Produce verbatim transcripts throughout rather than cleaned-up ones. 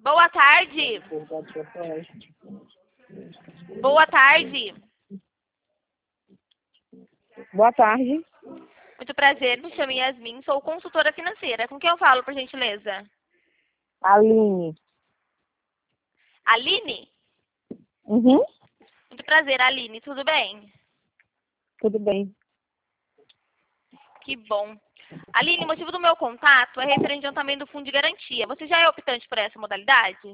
Boa tarde. Boa tarde. Boa tarde. Muito prazer, me chamo Yasmin, sou consultora financeira. Com quem eu falo, por gentileza? Aline. Aline? Uhum. Muito prazer, Aline. Tudo bem? Tudo bem. Que bom. Aline, o motivo do meu contato é referente ao adiantamento do fundo de garantia. Você já é optante por essa modalidade?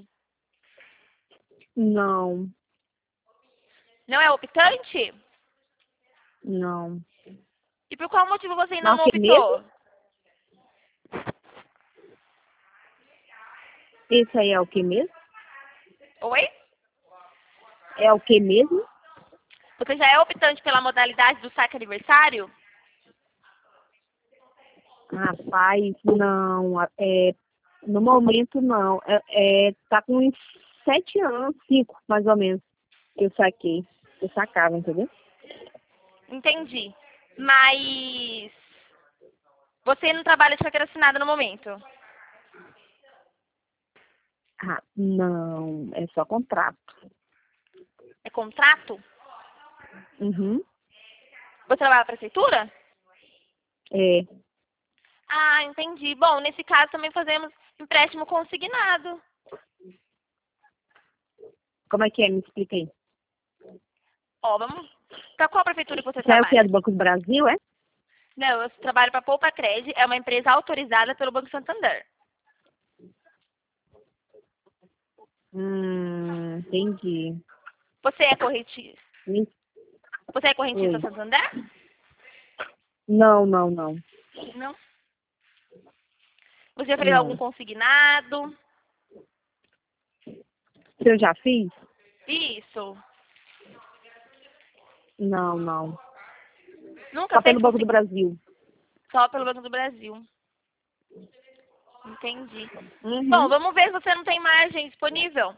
Não. Não é optante? Não. E por qual motivo você ainda Mas não o que optou? mesmo? Isso aí é o que mesmo? Oi? É o que mesmo? Você já é optante pela modalidade do saque aniversário? Rapaz, não. É, no momento, não. É, é, tá com uns sete anos, cinco, mais ou menos, que eu saquei. Eu sacava, entendeu? Entendi. Mas você não trabalha de carteira assinada no momento? Ah, não. É só contrato. É contrato? Uhum. Você trabalha na prefeitura? É. Ah, entendi. Bom, nesse caso também fazemos empréstimo consignado. Como é que é? Me explica aí. Ó, vamos... Para qual prefeitura que você Isso é o que? É trabalha? do Banco do Brasil, é? Não, eu trabalho para a Poupa Cred, é uma empresa autorizada pelo Banco Santander. Hum, entendi. Você é correntista? Me- Você é correntista Oi. Santander? Não, não, não. Não. Você já fez algum Não. consignado? Se eu já fiz? Isso. Não, não. Nunca Só fez pelo Banco do consignado? Brasil. Só pelo Banco do Brasil. Entendi. Bom, Uhum. vamos ver se você não tem margem disponível.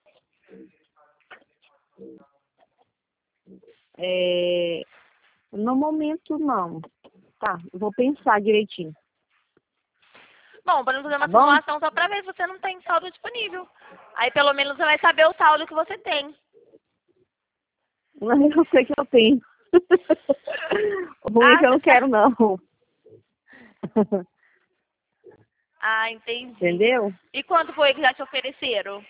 É, no momento, não. Tá, eu vou pensar direitinho. Bom, para não fazer Tá uma bom? simulação só para ver se você não tem saldo disponível. Aí pelo menos você vai saber o saldo que você tem. Eu sei que eu tenho. O ruim é Ah, que eu você não tá. quero, não. Ah, entendi. Entendeu? E quanto foi que já te ofereceram?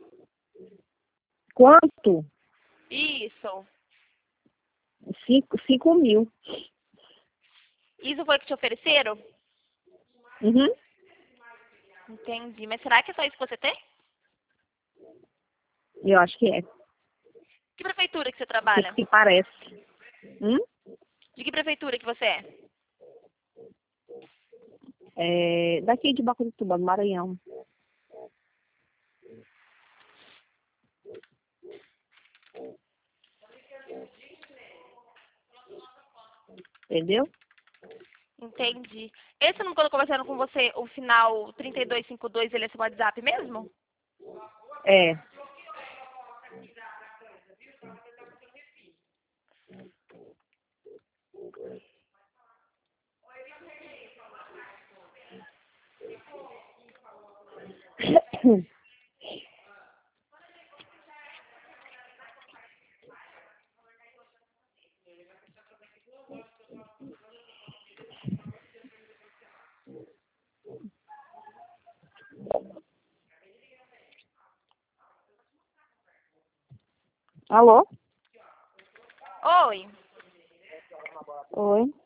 Quanto? Isso. Cinco, cinco mil. Isso foi que te ofereceram? Uhum. Entendi. Mas será que é só isso que você tem? Eu acho que é. Que prefeitura que você Que, trabalha? que parece. Hum? De que prefeitura que você é? É, daqui de Bacurituba, do Maranhão. Entendeu? Entendi. Esse número que eu tô conversando com você, o final trinta e dois cinquenta e dois, ele é seu WhatsApp mesmo? É. Alô? Oi. Oi.